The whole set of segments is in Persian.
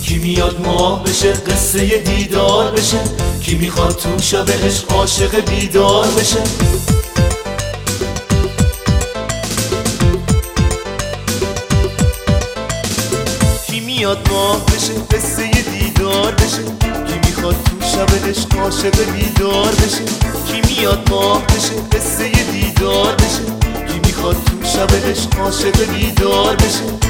کی میاد ماه بشه قصه دیدار بشه، کی میخواد تو شب عشق عاشق بیدار بشه. کی میاد ماه بشه قصه دیدار بشه، کی میخواد تو شب عشق عاشق بیدار بشه. کی میاد ماه بشه قصه دیدار بشه، کی میخواد تو شب عشق عاشق بیدار بشه.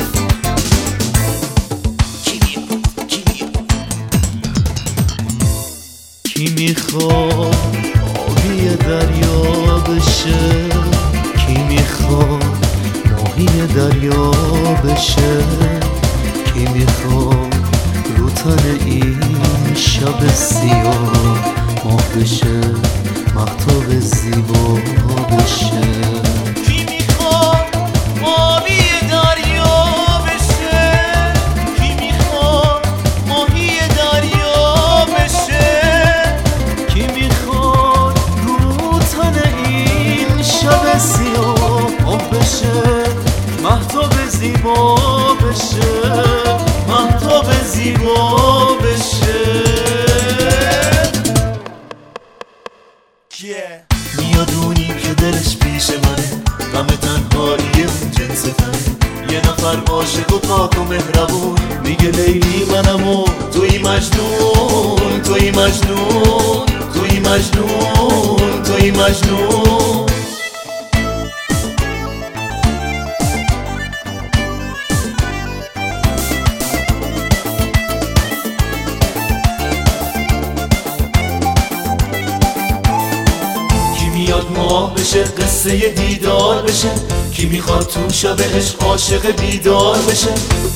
کی میخواد آبی دریا بشه، کی میخواد ماهی دریا بشه، کی میخواد رو تن این شب سیاه ماه بشه، مهتاب زیبا بشه. کی میخواد آبی دریا بشه، کی میخواد ماهی دریا بشه، کی میخواد رو تن این شب سیاه ماه بشه، مهتاب زیبا بشه، مهتاب زیبا بشه. میاد اونی که دلش پیش منه، غم تنهایی اون جنس تنه، یه نفر عاشق و پاک و مهربون، میگه لیلی منم و توی مجنون، توی مجنون، توی مجنون، توی مجنون. میاد ماه بشه قصه دیدار بشه، کی میخواد تو شب عشق عاشق بیدار بشه.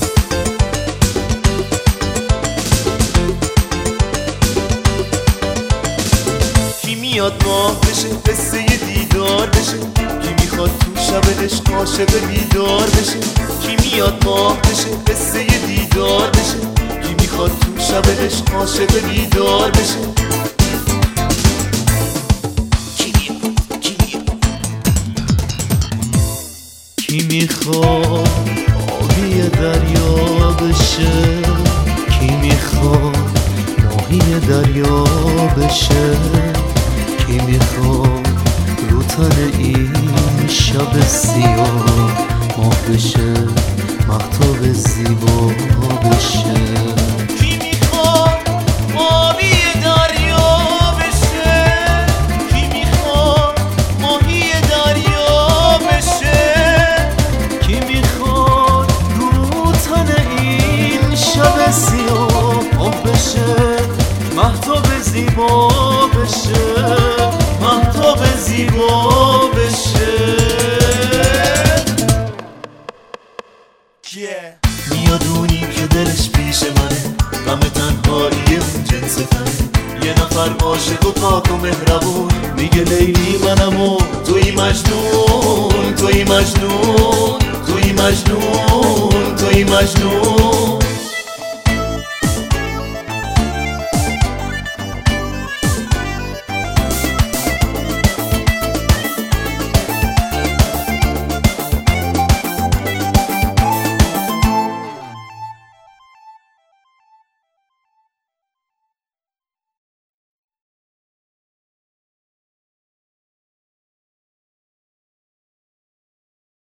کی میاد ماه بشه قصه دیدار بشه، کی میخواد تو شب عشق عاشق بیدار بشه. کی میاد ماه بشه قصه دیدار بشه، کی میخواد تو شب عشق عاشق بیدار بشه. کی میخواد آبی دریا بشه، کی میخواد ماهی دریا بشه، کی میخواد رو تن این شب سیاه ماه بشه، مهتاب زیبا بشه. سیاه ماه بشه، مهتاب زیبا بشه، مهتاب زیبا بشه. میاد اونی که دلش پیش منه، غم تنهایی اون جنس تنه، یه نفر عاشق و پاک و مهربون، میگه لیلی منم و توی مجنون، توی مجنون، توی مجنون، توی مجنون.